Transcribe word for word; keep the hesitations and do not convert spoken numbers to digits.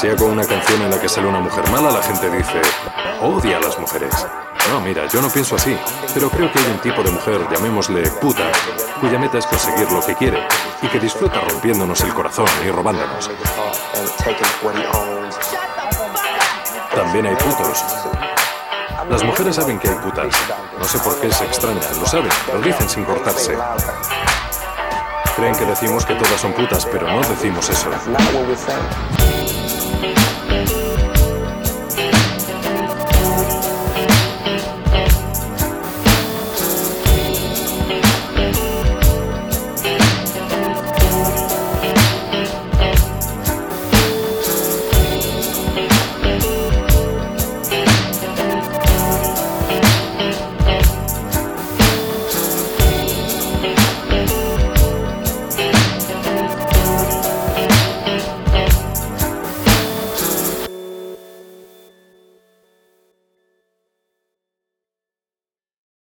Si hago una canción en la que sale una mujer mala, la gente dice, odia a las mujeres. No, mira, yo no pienso así, pero creo que hay un tipo de mujer, llamémosle puta, cuya meta es conseguir lo que quiere y que disfruta rompiéndonos el corazón y robándonos. También hay putos. Las mujeres saben que hay putas. No sé por qué se extrañan, lo saben, lo dicen sin cortarse. Creen que decimos que todas son putas, pero no decimos eso.